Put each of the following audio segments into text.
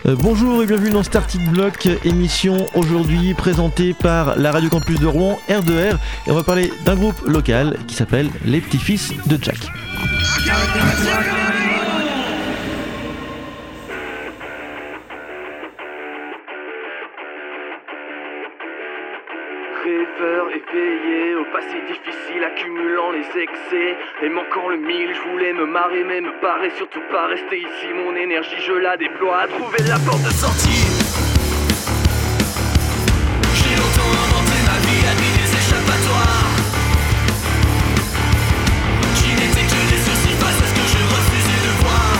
Bonjour et bienvenue dans Starting Block, émission aujourd'hui présentée par la Radio Campus de Rouen, R2R, et on va parler d'un groupe local qui s'appelle Les Petits-Fils de Jack. Rêveur éveillé au passé difficile, accumulant les excès et manquant le mille. Je voulais me marrer mais me barrer, surtout pas rester ici. Mon énergie je la déploie à trouver la porte de sortie. J'ai longtemps inventé ma vie à nuit des échappatoires qui n'étaient que des soucis face à ce que je refusais de voir.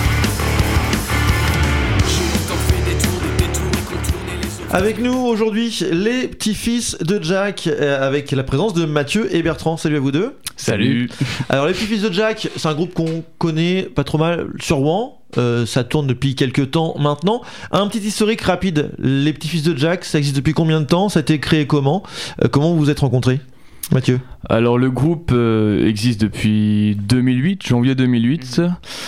J'ai longtemps fait des tours et contourné les autres. Avec nous aujourd'hui, les petits-fils de Jack, avec la présence de Mathieu et Bertrand. Salut à vous deux. Salut. Alors les petits-fils de Jack, c'est un groupe qu'on connaît pas trop mal sur Rouen. Ça tourne depuis quelques temps maintenant. Un petit historique rapide. Les petits-fils de Jack, ça existe depuis combien de temps? Ça a été créé comment? Comment vous vous êtes rencontrés, Mathieu? Alors le groupe existe depuis 2008, janvier 2008.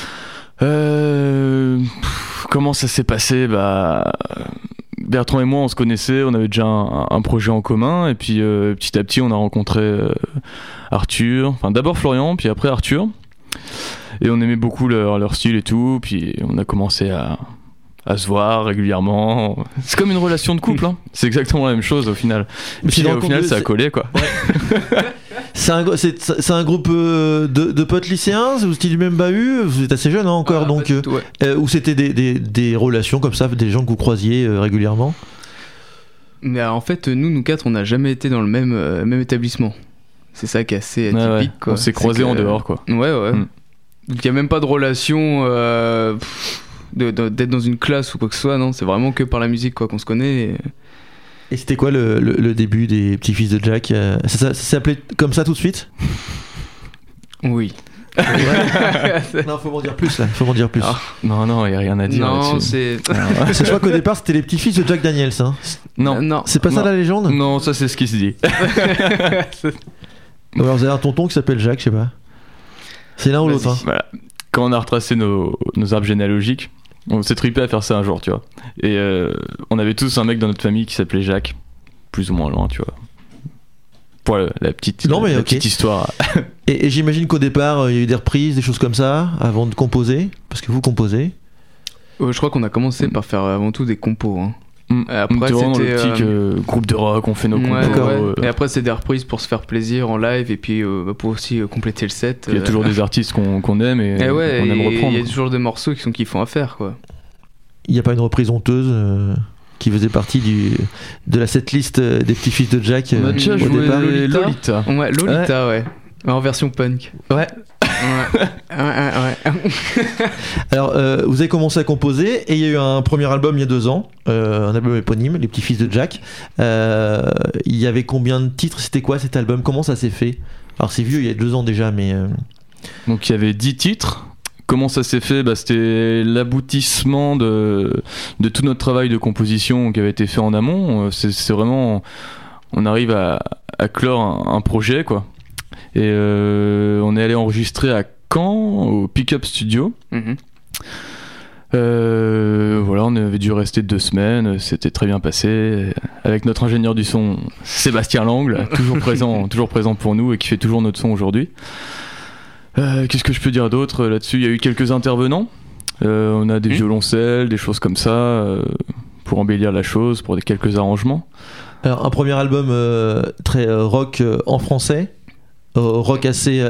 Comment ça s'est passé? Bertrand et moi on se connaissait, on avait déjà un projet en commun, et puis petit à petit on a rencontré Arthur, enfin d'abord Florian puis après Arthur, et on aimait beaucoup leur style et tout, puis on a commencé à se voir régulièrement. C'est comme une relation de couple, hein. C'est exactement la même chose au final, et puis au final ça a collé quoi. Ouais. C'est un groupe de potes lycéens, vous étiez du même bahut, vous êtes assez jeune hein, encore, donc ouais. Ou c'était des relations comme ça, des gens que vous croisiez régulièrement? Mais en fait, nous quatre, on n'a jamais été dans le même établissement. C'est ça qui est assez atypique. Ouais. Quoi. On s'est croisés en dehors, quoi. Ouais. Donc il n'y a même pas de relation d'être dans une classe ou quoi que ce soit, non. C'est vraiment que par la musique quoi, qu'on se connaît. Et c'était quoi le début des petits-fils de Jack? Ça s'appelait comme ça tout de suite? Oui. Ouais. Non, faut m'en dire plus là. Non, il n'y a rien à dire là-dessus. Je crois qu'au départ c'était les petits-fils de Jack Daniels. Hein. Non. C'est pas ça la légende? Non, ça c'est ce qui se dit. Alors vous avez un tonton qui s'appelle Jacques, je sais pas. C'est l'un ou l'autre. Hein. Voilà. Quand on a retracé nos arbres généalogiques, on s'est trippé à faire ça un jour, tu vois. Et on avait tous un mec dans notre famille qui s'appelait Jacques, plus ou moins loin, tu vois. Pour la petite histoire. Et j'imagine qu'au départ, il y a eu des reprises, des choses comme ça, avant de composer, parce que vous composez. Je crois qu'on a commencé par faire avant tout des compos. Hein. Après, c'était dans l'optique groupe de rock, on fait nos compos. Et après, c'est des reprises pour se faire plaisir en live et puis pour aussi compléter le set. Il y a toujours des artistes qu'on aime et on aime reprendre. Il y a toujours des morceaux qui sont kiffants à faire, quoi. Il n'y a pas une reprise honteuse qui faisait partie de la setlist des petits-fils de Jack on a déjà joué Lolita. Ouais, Lolita, ouais. En version punk. Ouais. Alors, vous avez commencé à composer et il y a eu un premier album il y a 2 ans, un album éponyme, Les Petits-Fils de Jack. Il y avait combien de titres? C'était quoi cet album? Comment ça s'est fait? Alors, c'est vieux, il y a 2 ans déjà, mais. Donc, il y avait 10 titres. Comment ça s'est fait? C'était l'aboutissement de tout notre travail de composition qui avait été fait en amont. C'est vraiment. On arrive à clore un projet, quoi. Et on est allé enregistrer à Caen au Pick-up Studio. Voilà, on avait dû rester 2 semaines, c'était très bien passé avec notre ingénieur du son Sébastien Langle, toujours présent pour nous et qui fait toujours notre son aujourd'hui. Qu'est-ce que je peux dire d'autre là-dessus? Il y a eu quelques intervenants, on a des violoncelles, des choses comme ça pour embellir la chose, pour quelques arrangements. Alors un premier album très rock en français. Rock assez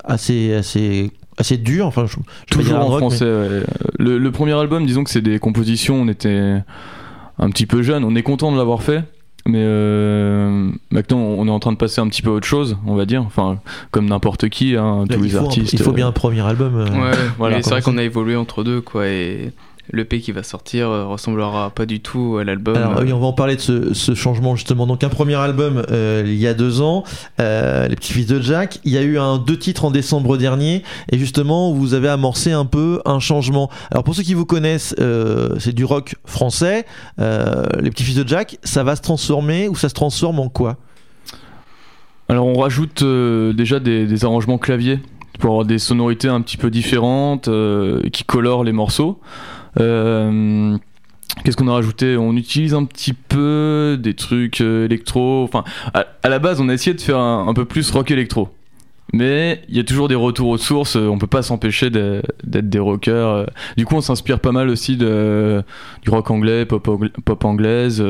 dur, enfin toujours en français. Mais... Le premier album, disons que c'est des compositions, on était un petit peu jeunes, on est content de l'avoir fait, mais maintenant on est en train de passer un petit peu à autre chose, on va dire, enfin comme n'importe qui, hein, tous les artistes. Il faut bien un premier album. Voilà, c'est vrai qu'on a évolué entre deux, quoi, et l'EP qui va sortir ressemblera pas du tout à l'album. Alors oui, on va en parler de ce changement justement. Donc un premier album il y a 2 ans, Les Petits-Fils de Jack. Il y a eu 2 titres en décembre dernier et justement vous avez amorcé un peu un changement. Alors pour ceux qui vous connaissent, c'est du rock français. Les Petits-Fils de Jack, ça va se transformer ou ça se transforme en quoi? Alors on rajoute déjà des arrangements clavier pour avoir des sonorités un petit peu différentes qui colorent les morceaux. Qu'est-ce qu'on a rajouté? On utilise un petit peu des trucs électro. Enfin, à la base, on a essayé de faire un peu plus rock électro. Mais il y a toujours des retours aux sources. On peut pas s'empêcher d'être des rockers. Du coup, on s'inspire pas mal aussi du rock anglais, pop anglaise.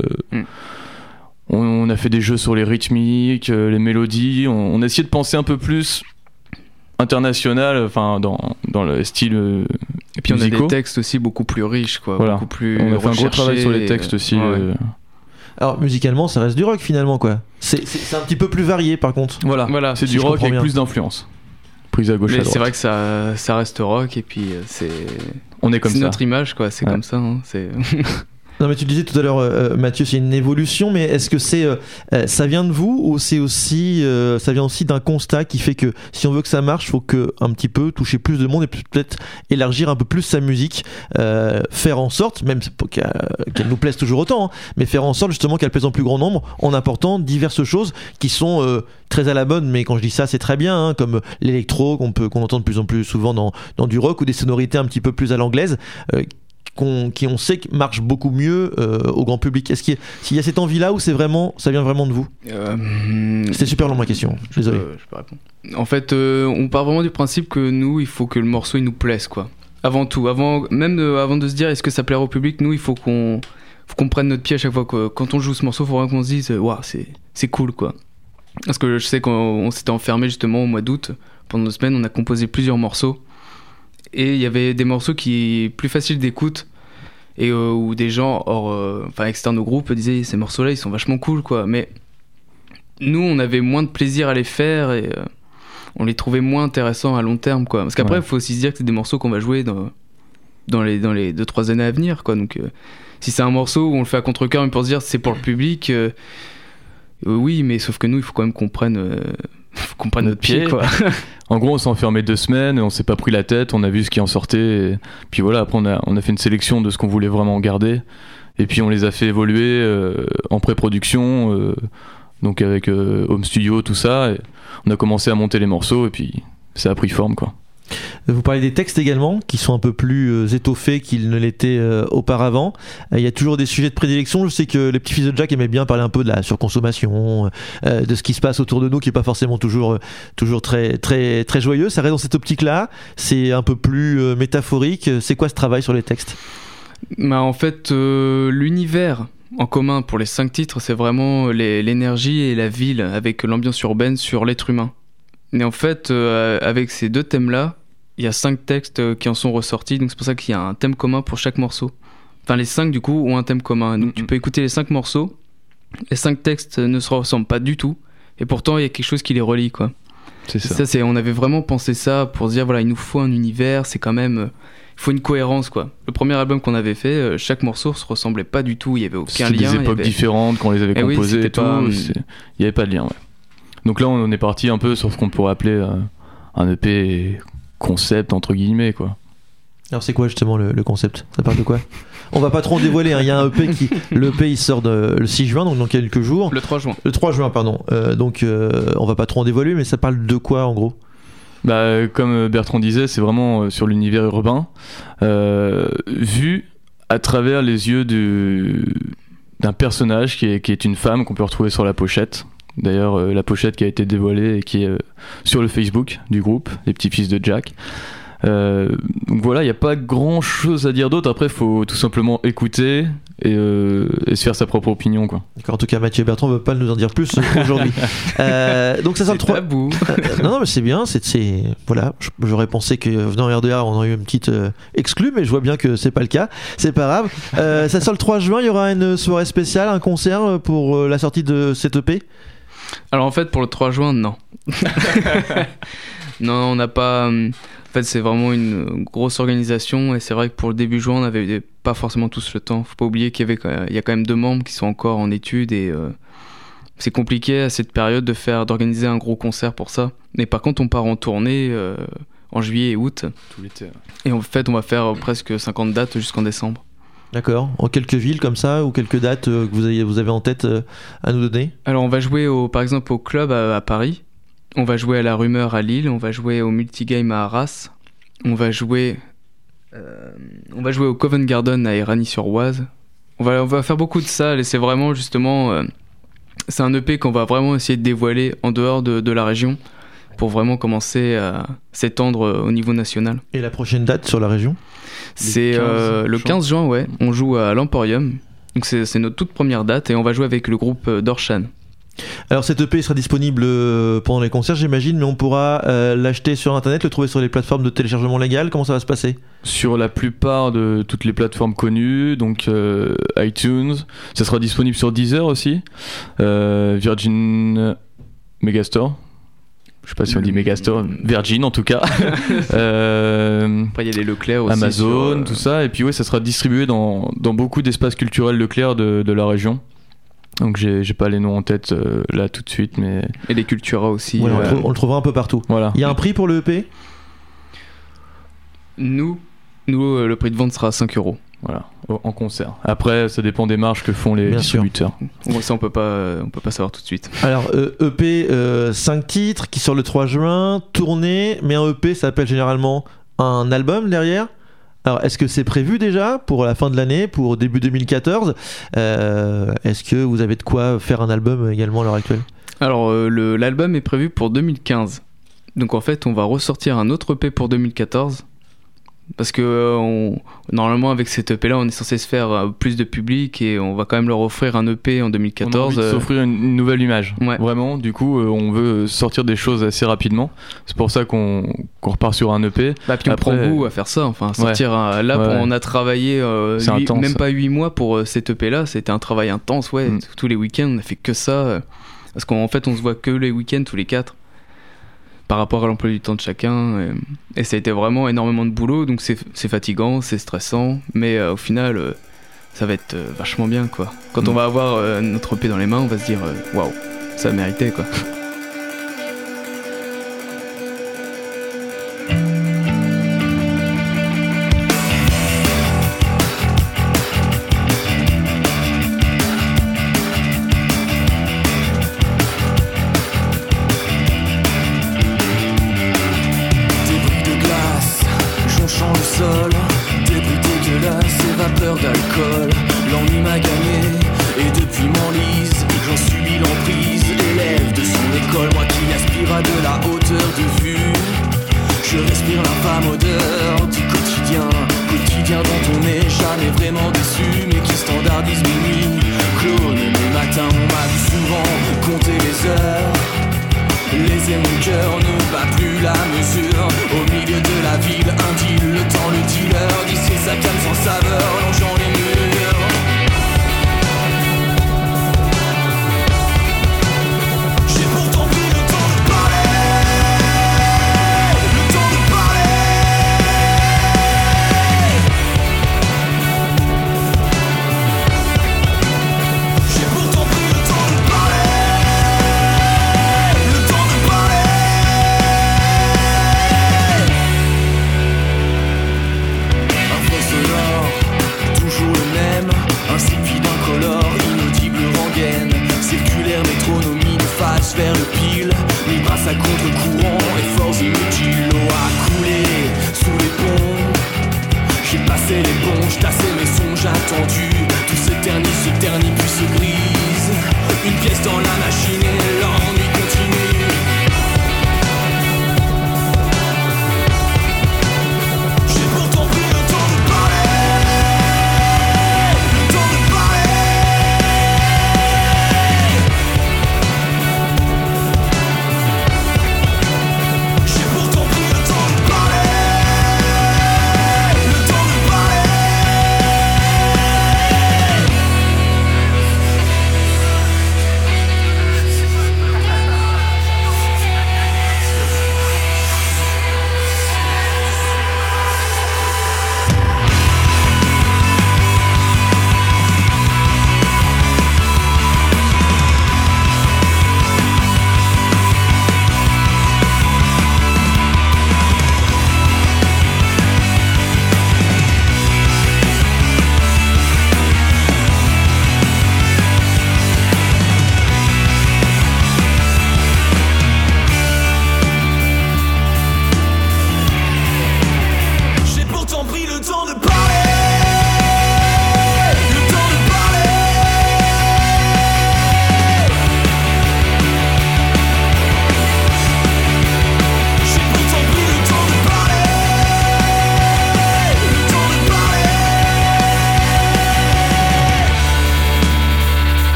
On a fait des jeux sur les rythmiques, les mélodies. On a essayé de penser un peu plus international, enfin dans le style. Et puis musicaux. on a des textes aussi beaucoup plus riches, quoi. Voilà. Beaucoup plus On a fait un gros travail sur les textes aussi. Ouais. Alors musicalement, ça reste du rock finalement, quoi. C'est un petit peu plus varié par contre. Voilà, c'est si du je rock comprends avec bien. plus d'influence. Prise à gauche à Mais droite. c'est vrai que ça reste rock et puis On est comme c'est ça. notre image, quoi. C'est Ouais. comme ça. Hein. C'est Non mais tu disais tout à l'heure, Mathieu, c'est une évolution, mais est-ce que ça vient de vous ou c'est aussi ça vient aussi d'un constat qui fait que si on veut que ça marche, faut que un petit peu toucher plus de monde et peut-être élargir un peu plus sa musique, faire en sorte, même pour qu'elle nous plaise toujours autant, hein, mais faire en sorte justement qu'elle plaise en plus grand nombre en apportant diverses choses qui sont très à la mode, mais quand je dis ça c'est très bien, hein, comme l'électro qu'on entend de plus en plus souvent dans du rock ou des sonorités un petit peu plus à l'anglaise. Qui on sait que marche beaucoup mieux au grand public. Est-ce qu'il y a cette envie-là ou ça vient vraiment de vous? C'était super long ma question, désolé. Je peux répondre. En fait, on part vraiment du principe que nous, il faut que le morceau il nous plaise, quoi. Avant tout, avant de se dire est-ce que ça plaira au public, nous il faut qu'on prenne notre pied à chaque fois, que quand on joue ce morceau, il faut vraiment qu'on se dise waouh, c'est cool, quoi. Parce que je sais qu'on s'était enfermé justement au mois d'août, pendant 2 semaines, on a composé plusieurs morceaux. Et il y avait des morceaux qui sont plus faciles d'écoute et où des gens externes au groupe disaient ces morceaux-là ils sont vachement cool, quoi. Mais nous on avait moins de plaisir à les faire et on les trouvait moins intéressants à long terme, quoi. Parce qu'après il faut aussi se dire que c'est des morceaux qu'on va jouer dans les 2-3 années à venir, quoi. Donc si c'est un morceau où on le fait à contre-cœur mais pour se dire c'est pour le public, oui, mais sauf que nous il faut quand même qu'on prenne notre pied, quoi. En gros, on s'est enfermé 2 semaines, on s'est pas pris la tête, on a vu ce qui en sortait, et puis voilà, après on a fait une sélection de ce qu'on voulait vraiment garder, et puis on les a fait évoluer en pré-production, donc avec Home Studio, tout ça, et on a commencé à monter les morceaux, et puis ça a pris forme, quoi. Vous parlez des textes également, qui sont un peu plus étoffés qu'ils ne l'étaient auparavant. Il y a toujours des sujets de prédilection. Je sais que les petits fils de Jack aimaient bien parler un peu de la surconsommation, de ce qui se passe autour de nous, qui n'est pas forcément toujours très, très, très joyeux. Ça reste dans cette optique-là. C'est un peu plus métaphorique. C'est quoi ce travail sur les textes? Bah, en fait, l'univers en commun pour les 5 titres, c'est vraiment l'énergie et la ville, avec l'ambiance urbaine sur l'être humain. Et en fait, avec ces 2 thèmes-là, il y a 5 textes qui en sont ressortis, donc c'est pour ça qu'il y a un thème commun pour chaque morceau. Enfin, les 5 du coup ont un thème commun. Donc tu peux écouter les 5 morceaux, les 5 textes ne se ressemblent pas du tout, et pourtant il y a quelque chose qui les relie, quoi. C'est ça. On avait vraiment pensé ça pour se dire voilà, il nous faut un univers, c'est quand même. Il faut une cohérence, quoi. Le premier album qu'on avait fait, chaque morceau se ressemblait pas du tout, il y avait aucun C'était lien. des époques différentes quand on les avait composés, et tout. Il y avait pas de lien, ouais. Donc là, on est parti un peu sur ce qu'on pourrait appeler un EP concept, entre guillemets, quoi. Alors c'est quoi justement le concept? Ça parle de quoi? On va pas trop en dévoiler, hein. Il y a un EP le EP il sort le 6 juin, donc dans quelques jours. Le 3 juin. Le 3 juin, pardon. Donc on va pas trop en dévoiler, mais ça parle de quoi en gros? Bah, comme Bertrand disait, c'est vraiment sur l'univers urbain, vu à travers les yeux d'un personnage qui est une femme qu'on peut retrouver sur la pochette. D'ailleurs, la pochette qui a été dévoilée et qui est sur le Facebook du groupe, Les Petits Fils de Jack. Donc voilà, il n'y a pas grand chose à dire d'autre. Après, il faut tout simplement écouter et se faire sa propre opinion, quoi. D'accord, en tout cas, Mathieu et Bertrand ne veulent pas nous en dire plus aujourd'hui. Donc ça sort le 3. Tabou. Non, mais c'est bien. Voilà, j'aurais pensé que venant en RDA, on aurait eu une petite exclue, mais je vois bien que c'est pas le cas. C'est pas grave. Ça sort le 3 juin. Il y aura une soirée spéciale, un concert pour la sortie de cette EP. Alors en fait, pour le 3 juin, non. Non, on n'a pas. En fait, c'est vraiment une grosse organisation et c'est vrai que pour le début juin, on n'avait pas forcément tous le temps. Faut pas oublier qu'il y a quand même 2 membres qui sont encore en études et c'est compliqué à cette période d'organiser un gros concert pour ça. Mais par contre, on part en tournée en juillet et août. Tout l'été. Et en fait, on va faire presque 50 dates jusqu'en décembre. D'accord. En quelques villes comme ça ou quelques dates que vous avez en tête à nous donner? Alors, on va jouer par exemple au club à Paris. On va jouer à la Rumeur à Lille, on va jouer au Multigame à Arras, on va jouer On va jouer au Covent Garden à Éragny-sur-Oise. On va faire beaucoup de salles et c'est vraiment justement... c'est un EP qu'on va vraiment essayer de dévoiler en dehors de la région pour vraiment commencer à s'étendre au niveau national. Et la prochaine date sur la région ? C'est le 15 juin, ouais. On joue à l'Emporium. Donc c'est notre toute première date et on va jouer avec le groupe Dorshan. Alors cet EP sera disponible pendant les concerts, j'imagine, mais on pourra l'acheter sur internet, le trouver sur les plateformes de téléchargement légal. Comment ça va se passer ? Sur la plupart de toutes les plateformes connues, donc iTunes, ça sera disponible sur Deezer aussi, Virgin Megastore. Je sais pas si on dit Megastore, Virgin en tout cas. Après il y a les Leclerc aussi. Amazon, tout ça. Et puis ouais, ça sera distribué dans beaucoup d'espaces culturels Leclerc de la région. Donc j'ai pas les noms en tête là tout de suite, mais... Et les Cultura aussi. Ouais, on le trouvera un peu partout. Voilà. Il y a un prix pour le EP ? Nous, le prix de vente sera à 5€. Voilà, en concert. Après, ça dépend des marges que font les distributeurs. Bon, ça, on peut pas savoir tout de suite. Alors, EP, 5 titres qui sort le 3 juin, tournée, mais un EP, ça s'appelle généralement un album derrière. Alors, est-ce que c'est prévu déjà pour la fin de l'année, pour début 2014 ? Est-ce que vous avez de quoi faire un album également à l'heure actuelle ? Alors, l'album est prévu pour 2015. Donc, en fait, on va ressortir un autre EP pour 2014. Parce que normalement, avec cet EP-là, on est censé se faire plus de public et on va quand même leur offrir un EP en 2014. On a envie de s'offrir une nouvelle image. Ouais. Vraiment, du coup, on veut sortir des choses assez rapidement. C'est pour ça qu'on repart sur un EP. Bah, puis on prend goût à faire ça. Enfin, sortir on a travaillé intense, même pas 8 mois pour cet EP-là. C'était un travail intense, ouais. Tous les week-ends, on a fait que ça. Parce qu'en fait, on se voit que les week-ends, tous les 4. Par rapport à l'emploi du temps de chacun, et ça a été vraiment énormément de boulot, donc c'est fatigant, c'est stressant, mais au final ça va être vachement bien quoi. Quand on va avoir notre EP dans les mains, on va se dire waouh, ça a mérité quoi.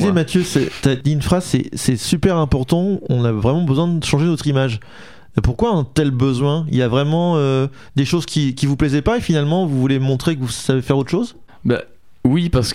disais, moi. Mathieu, t'as dit une phrase, c'est super important. On a vraiment besoin de changer notre image. Pourquoi un tel besoin? Il y a vraiment des choses qui vous plaisaient pas et finalement vous voulez montrer que vous savez faire autre chose? Bah, oui, parce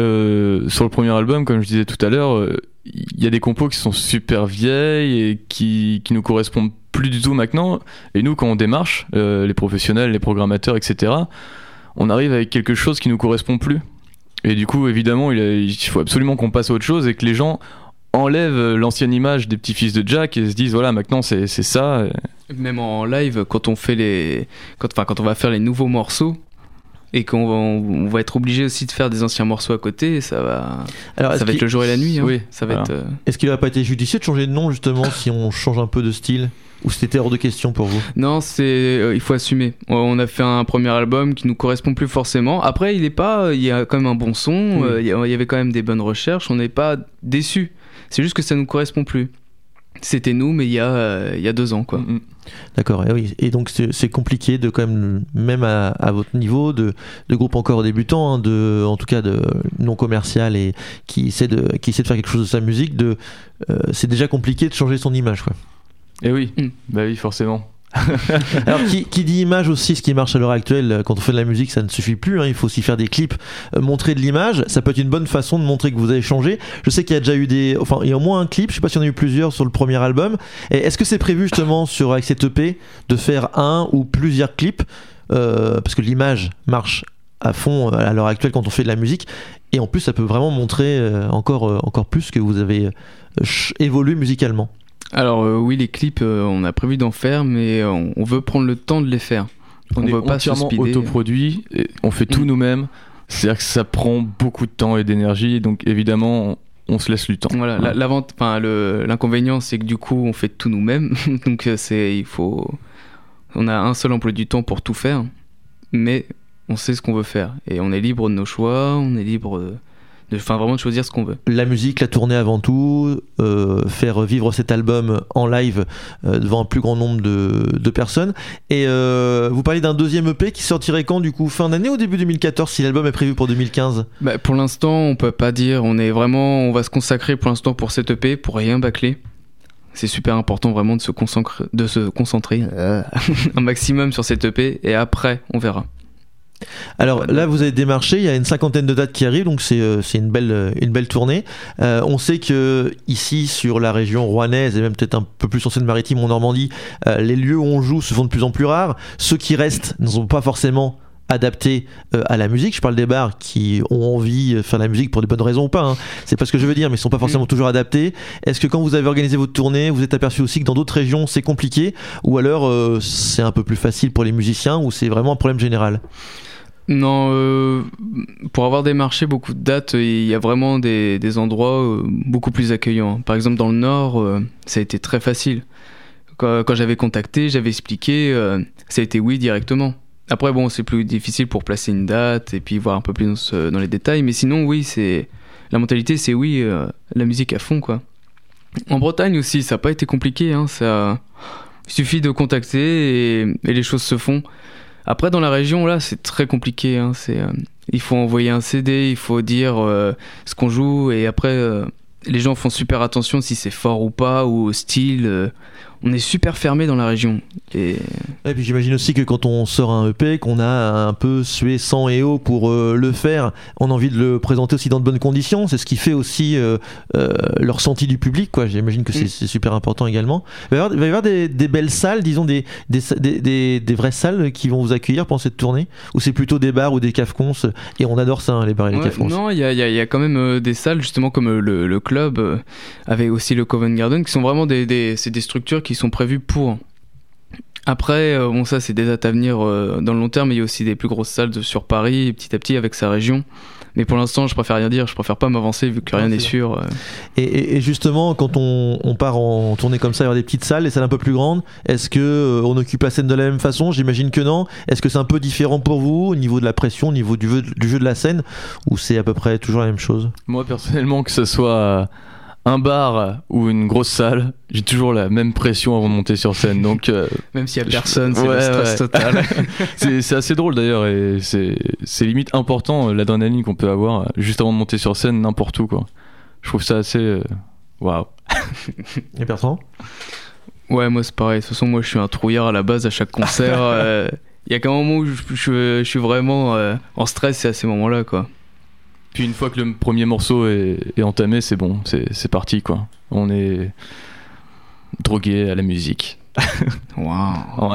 que sur le premier album, comme je disais tout à l'heure, il y a des compos qui sont super vieilles et qui nous correspondent plus du tout maintenant. Et nous, quand on démarche, les professionnels, les programmateurs, etc., on arrive avec quelque chose qui nous correspond plus. Et du coup, évidemment, il faut absolument qu'on passe à autre chose et que les gens enlèvent l'ancienne image des petits fils de Jack et se disent voilà, maintenant c'est ça. Même en live, quand on fait quand on va faire les nouveaux morceaux et on va être obligé aussi de faire des anciens morceaux à côté, ça va être le jour et la nuit. Hein. Oui, ça va être. Est-ce qu'il n'aurait pas été judicieux de changer de nom justement si on change un peu de style? Ou c'était hors de question pour vous? Non, il faut assumer. On a fait un premier album qui nous correspond plus forcément. Après, il y a quand même un bon son, il y avait quand même des bonnes recherches, on n'est pas déçus. C'est juste que ça nous correspond plus. C'était nous, mais il y a 2 ans, quoi. Mm-hmm. D'accord, et oui. Et donc c'est compliqué de quand même à votre niveau, de groupe encore débutant, hein, en tout cas de non commercial et qui essaie de faire quelque chose de sa musique, c'est déjà compliqué de changer son image, quoi. Et oui, bah oui, forcément. Alors qui dit image aussi, ce qui marche à l'heure actuelle quand on fait de la musique, ça ne suffit plus, hein, il faut aussi faire des clips, montrer de l'image. Ça peut être une bonne façon de montrer que vous avez changé. Je sais qu'il y a déjà eu il y a au moins un clip, je sais pas s'il y en a eu plusieurs sur le premier album. Et est-ce que c'est prévu justement avec cette EP de faire un ou plusieurs clips, parce que l'image marche à fond à l'heure actuelle quand on fait de la musique, et en plus ça peut vraiment montrer encore plus que vous avez évolué musicalement. Alors oui, les clips, on a prévu d'en faire, mais on veut prendre le temps de les faire. On est veut pas entièrement se speeder. autoproduit, et on fait tout nous-mêmes. C'est-à-dire que ça prend beaucoup de temps et d'énergie, donc évidemment on se laisse du temps. Voilà, l'inconvénient c'est que du coup on fait tout nous-mêmes, donc on a un seul emploi du temps pour tout faire, mais on sait ce qu'on veut faire et on est libre de nos choix, on est libre vraiment de choisir ce qu'on veut. La musique, la tournée avant tout, faire vivre cet album en live devant un plus grand nombre de personnes. Et vous parlez d'un deuxième EP qui sortirait quand, du coup, fin d'année ou début 2014, si l'album est prévu pour 2015? Pour l'instant, on peut pas dire. On va se consacrer pour l'instant pour cet EP, pour rien bâcler. C'est super important vraiment de se concentrer un maximum sur cet EP et après on verra. Alors là, vous avez démarché, il y a une 50aine de dates qui arrivent, donc c'est une belle tournée. On sait que ici, sur la région rouennaise et même peut-être un peu plus en Seine-Maritime, en Normandie, les lieux où on joue se font de plus en plus rares. Ceux qui restent ne sont pas forcément adaptés à la musique. Je parle des bars qui ont envie de faire de la musique pour des bonnes raisons ou pas, hein. C'est pas ce que je veux dire, mais ils sont pas forcément toujours adaptés. Est-ce que quand vous avez organisé votre tournée, vous êtes aperçu aussi que dans d'autres régions c'est compliqué, ou alors c'est un peu plus facile pour les musiciens, ou c'est vraiment un problème général? Non, pour avoir démarché beaucoup de dates, il y a vraiment des endroits beaucoup plus accueillants. Par exemple, dans le Nord, ça a été très facile. Quand j'avais contacté, j'avais expliqué, ça a été oui directement. Après, bon, c'est plus difficile pour placer une date et puis voir un peu plus dans les détails. Mais sinon, oui, la mentalité, c'est oui, la musique à fond, quoi. En Bretagne aussi, ça n'a pas été compliqué. Hein, il suffit de contacter et les choses se font. Après, dans la région, là, c'est très compliqué. Hein, il faut envoyer un CD, il faut dire ce qu'on joue, et après, les gens font super attention si c'est fort ou pas, ou au style. On est super fermé dans la région. Et puis j'imagine aussi que quand on sort un EP, qu'on a un peu sué sang et eau pour le faire, on a envie de le présenter aussi dans de bonnes conditions. C'est ce qui fait aussi le ressenti du public, quoi. J'imagine que c'est super important également. Il va y avoir des belles salles, disons des vraies salles qui vont vous accueillir pendant cette tournée, ou c'est plutôt des bars ou des cafcons, et on adore ça, hein, les bars et les cafcons. Non, il y a quand même des salles, justement, comme le club, avec aussi le Covent Garden, qui sont vraiment c'est des structures qui sont prévues pour. Après, bon, ça c'est des dates à venir dans le long terme, mais il y a aussi des plus grosses salles sur Paris, petit à petit avec sa région. Mais pour l'instant, je préfère rien dire, je préfère pas m'avancer vu que rien n'est sûr. Et justement, quand on part en tournée comme ça, il y a des petites salles, des salles un peu plus grandes, est-ce que on occupe la scène de la même façon? J'imagine que non. Est-ce que c'est un peu différent pour vous au niveau de la pression, au niveau du jeu de la scène, ou c'est à peu près toujours la même chose? Moi personnellement, que ce soit un bar ou une grosse salle, j'ai toujours la même pression avant de monter sur scène, donc même s'il y a personne, c'est le stress total. c'est assez drôle d'ailleurs, et c'est limite important l'adrénaline qu'on peut avoir juste avant de monter sur scène n'importe où, quoi. je trouve ça assez waouh. Et Bertrand ? Ouais, moi c'est pareil. De toute façon, moi je suis un trouillard à la base à chaque concert. Il y a qu'un moment où je suis vraiment en stress, c'est à ces moments-là, quoi. Puis une fois que le premier morceau est entamé, c'est bon, c'est parti, quoi. On est drogué à la musique. Waouh. Ouais.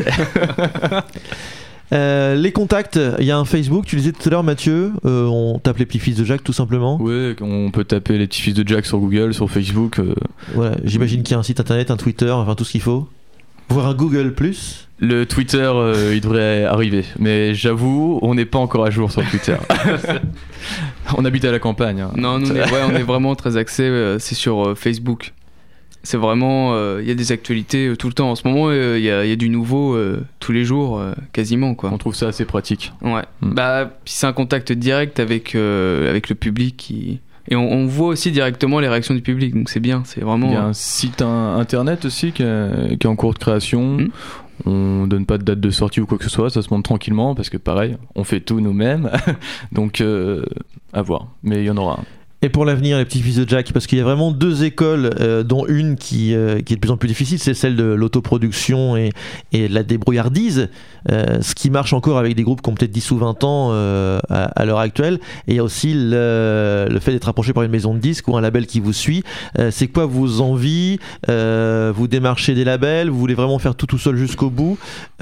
Les contacts, il y a un Facebook, tu le disais tout à l'heure Mathieu, on tape les petits-fils de Jack tout simplement. Ouais, on peut taper les petits-fils de Jack sur Google, sur Facebook. Voilà, j'imagine qu'il y a un site internet, un Twitter, enfin tout ce qu'il faut. Voir un Google+. Le Twitter, il devrait arriver, mais j'avoue, on n'est pas encore à jour sur Twitter. On habite à la campagne. Hein. Non, nous, on est vraiment très axé, c'est sur Facebook. C'est vraiment, il y a des actualités tout le temps. En ce moment, il y a du nouveau tous les jours, quasiment, quoi. On trouve ça assez pratique. Ouais. Bah, puis c'est un contact direct avec le public et on voit aussi directement les réactions du public, donc c'est bien, c'est vraiment... Il y a un site internet aussi qui est en cours de création. On donne pas de date de sortie ou quoi que ce soit, ça se monte tranquillement parce que pareil, on fait tout nous-mêmes. Donc à voir, mais il y en aura un. Et pour l'avenir, les petits-fils de Jack, parce qu'il y a vraiment deux écoles, dont une qui est de plus en plus difficile, c'est celle de l'autoproduction et de la débrouillardise, ce qui marche encore avec des groupes qui ont peut-être 10 ou 20 ans à l'heure actuelle. Et il y a aussi le fait d'être approché par une maison de disques ou un label qui vous suit. C'est quoi vos envies ? Vous démarchez des labels ? Vous voulez vraiment faire tout seul jusqu'au bout ?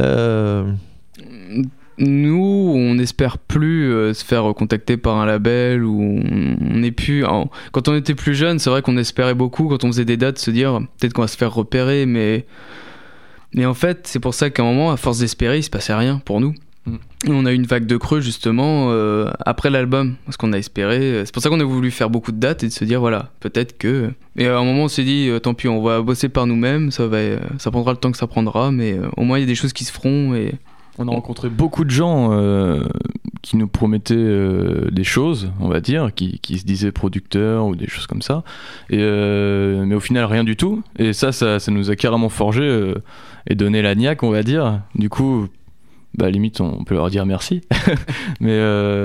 Nous, on n'espère plus se faire contacter par un label ou on n'est plus... Quand on était plus jeune, c'est vrai qu'on espérait beaucoup quand on faisait des dates se dire peut-être qu'on va se faire repérer, mais en fait, c'est pour ça qu'à un moment, à force d'espérer, il se passait rien pour nous. Et on a eu une vague de creux justement après l'album, parce qu'on a espéré. C'est pour ça qu'on a voulu faire beaucoup de dates et de se dire voilà, peut-être que. Et à un moment, on s'est dit tant pis, on va bosser par nous-mêmes. Ça prendra le temps que ça prendra, mais au moins il y a des choses qui se feront et. On a rencontré beaucoup de gens qui nous promettaient des choses, on va dire, qui se disaient producteurs ou des choses comme ça, mais au final rien du tout. Et ça nous a carrément forgé et donné la niaque, on va dire. Du coup, limite on peut leur dire merci. Mais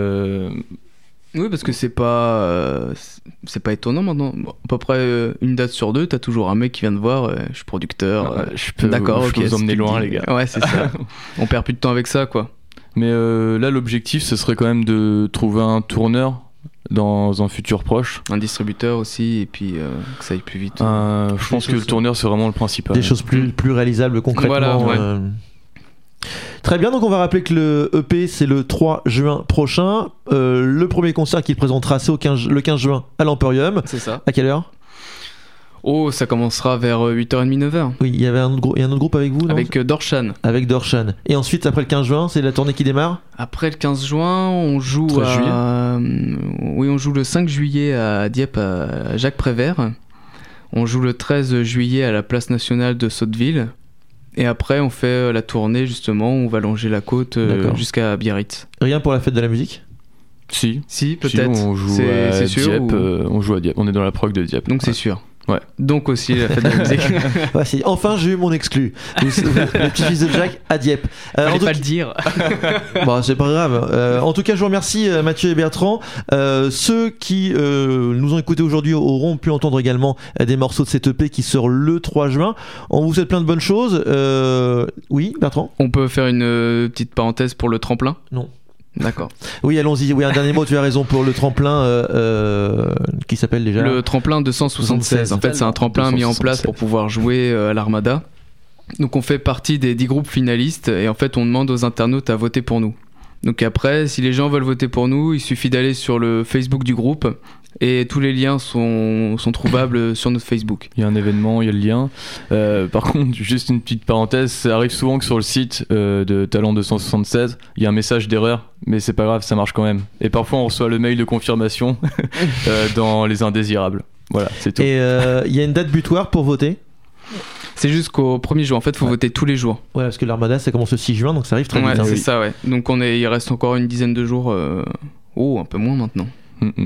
oui, parce que c'est pas étonnant maintenant. Bon, à peu près une date sur deux, t'as toujours un mec qui vient te voir, je suis producteur. Je peux vous emmener loin, les gars. Ouais, c'est ça. On perd plus de temps avec ça, quoi. Mais là, l'objectif, ce serait quand même de trouver un tourneur dans un futur proche. Un distributeur aussi, et puis que ça aille plus vite. Je pense que le tourneur, c'est vraiment le principal. Des choses plus réalisables concrètement. Voilà, ouais. Très bien, donc on va rappeler que le EP c'est le 3 juin prochain. Le premier concert qu'il présentera c'est le 15 juin à l'Emporium. C'est ça. À quelle heure ? Oh, ça commencera vers 8h30, 9h. Oui, il y avait un autre groupe avec vous, non ? Avec Dorshan. Avec Dorshan. Et ensuite, après le 15 juin, c'est la tournée qui démarre ? Après le 15 juin, on joue on joue le 5 juillet à Dieppe, à Jacques Prévert. On joue le 13 juillet à la place nationale de Sotteville. Et après, on fait la tournée, justement, on va longer la côte jusqu'à Biarritz. Rien pour la fête de la musique ? Si, peut-être. On joue à Dieppe, on joue à Dieppe. On est dans la prog de Dieppe. Donc c'est sûr. Ouais. Donc aussi la fête de la musique. Voici. Enfin, j'ai eu mon exclu. Le petit-fils de Jack à Dieppe. Fallait pas le dire. Bon, c'est pas grave. En tout cas, je vous remercie Mathieu et Bertrand. Ceux qui nous ont écoutés aujourd'hui auront pu entendre également des morceaux de cette EP qui sort le 3 juin. On vous souhaite plein de bonnes choses. Oui, Bertrand ? On peut faire une petite parenthèse pour le tremplin ? Non. D'accord. Oui, allons-y. Oui, un dernier mot, tu as raison, pour le tremplin qui s'appelle déjà... Le tremplin 276. En fait, c'est un tremplin 276. Mis en place pour pouvoir jouer à l'Armada. Donc on fait partie des 10 groupes finalistes et en fait on demande aux internautes à voter pour nous. Donc après, si les gens veulent voter pour nous, il suffit d'aller sur le Facebook du groupe et tous les liens sont trouvables sur notre Facebook. Il y a un événement, il y a le lien. Par contre, juste une petite parenthèse, ça arrive souvent que sur le site de Talent 276, il y a un message d'erreur, mais c'est pas grave, ça marche quand même. Et parfois on reçoit le mail de confirmation dans les indésirables. Voilà, c'est tout. Et il y a une date butoir pour voter ? C'est jusqu'au 1er juin. En fait, il faut voter tous les jours. Ouais, parce que l'Armada, ça commence le 6 juin, donc ça arrive très vite. Ouais, c'est ça, ouais. Donc il reste encore une dizaine de jours. Un peu moins maintenant.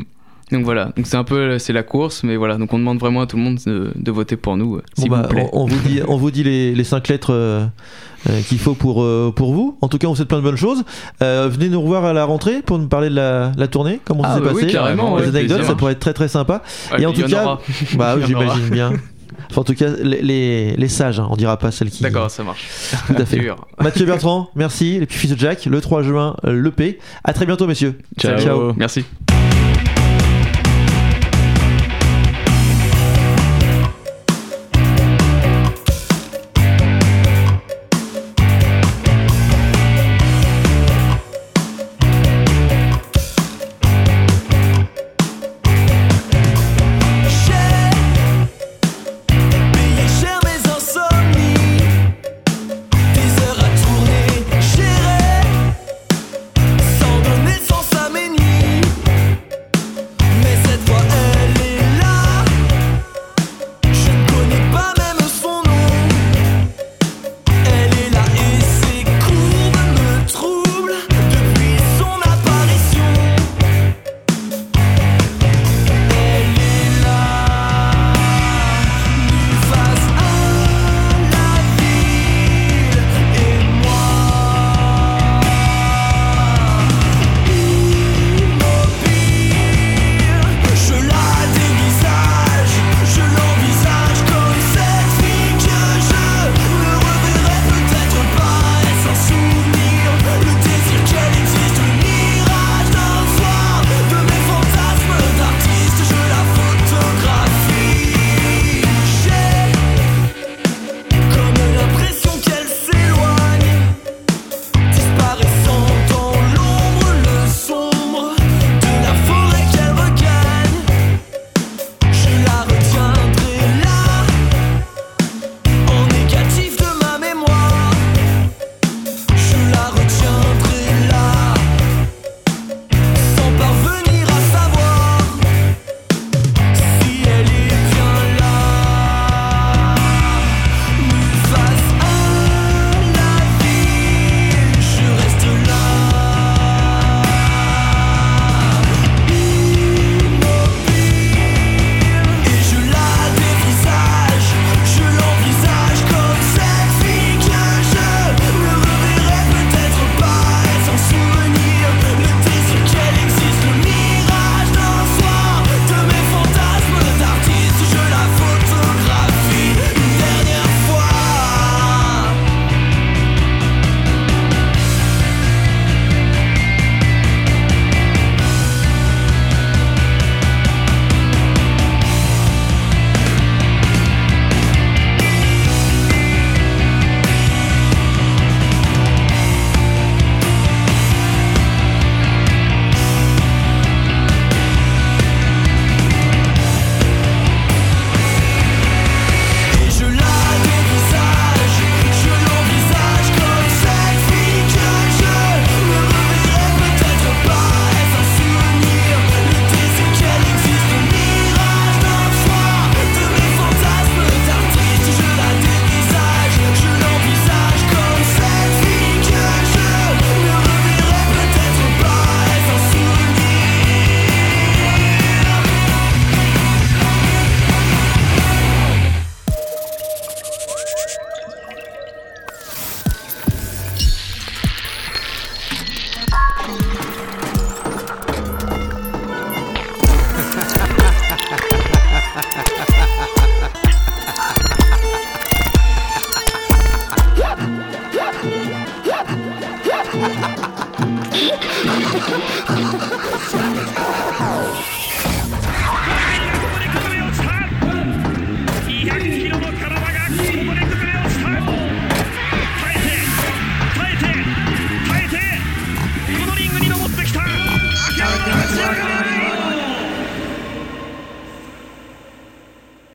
Donc voilà, donc c'est la course, mais voilà, donc on demande vraiment à tout le monde de voter pour nous, s'il vous plaît. On vous dit les 5 lettres qu'il faut pour vous. En tout cas, on vous souhaite plein de bonnes choses. Venez nous revoir à la rentrée pour nous parler de la tournée, comment ça s'est passé, oui, carrément, les anecdotes, ça pourrait être très très sympa. Ouais, et en tout cas, j'imagine bien. Enfin, en tout cas, les sages, hein, on dira pas celles qui. D'accord, ça marche. Tout à fait. Mathieu Bertrand, merci. Les petits fils de Jack, le 3 juin, l'EP. À très bientôt, messieurs. Ciao. Merci.